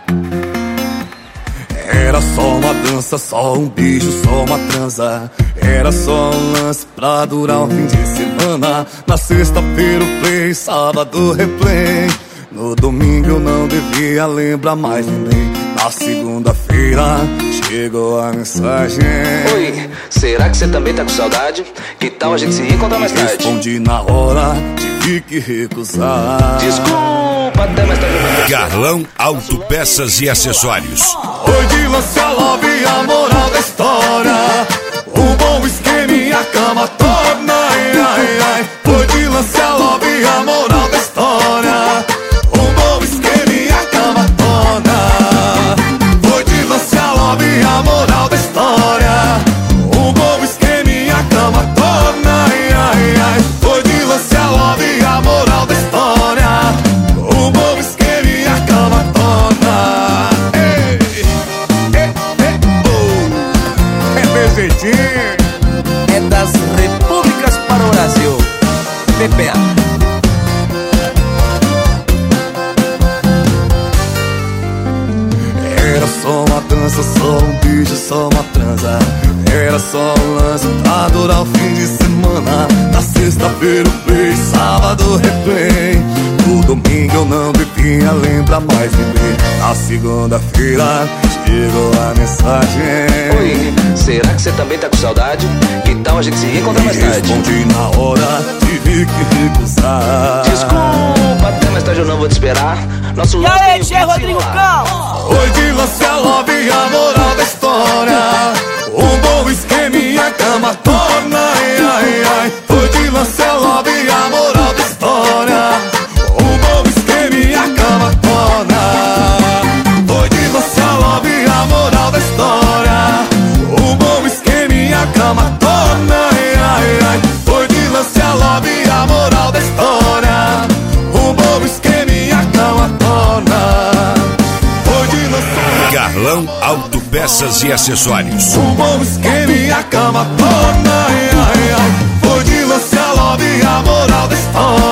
Era só uma dança, só um beijo, só uma transa. Era só um lance pra durar um fim de semana. Na sexta-feira o play, sábado replay. No domingo eu não devia lembrar mais ninguém. Na segunda-feira chegou a mensagem. Oi, será que você também tá com saudade? Que tal a gente se encontrar mais tarde? Respondi na hora, tive que recusar. Desculpa, até mais tarde. Carlão Autopeças e Acessórios. Oi, de lance a love e a moral da história. Um bom esquema e a cama torna. Ai, ai, ai. Oi, de lance a love e a moral da história. Um bom esquema e a cama torna. Oi, de lance a love e a moral da história. Um bom esquema e a cama torna. Ai, ai, ai. Oi, de lance a love e a moral da história. Um bom esquema e a cama torna. É das repúblicas para o Brasil. PPA. Era só uma dança, só um beijo, só uma transa. Era só um lance pra durar o fim de semana. Na sexta-feira o play, sábado replay. No domingo eu não devia lembrar mais ninguém. Na segunda-feira chegou a mensagem. Oi, será que você também tá com saudade? Que tal a gente se encontrar mais tarde? Respondi na hora, tive que recusar. Desculpa, até mais tarde eu não vou te esperar. Nosso E lance aí, tem Tchê, que Rodrigo desenrolar. Cal? Oi, de lance a love e a moral da história. Um bom esquema e a cama torna. Ai, ai, ai. Oi, de lance a love e a moral da história. Um bom esquema e a cama torna. Oi, de lance a love e a moral da história. Um bom esquema e a cama torna. Ai, ai, ai. Oi, de lance a love e a moral da história. Um bom esquema e a cama torna. Carlão Autopeças e Acessórios. Um bom esquema e a cama torna. Ai, ai, ai. Foi de lance a love e a moral da história.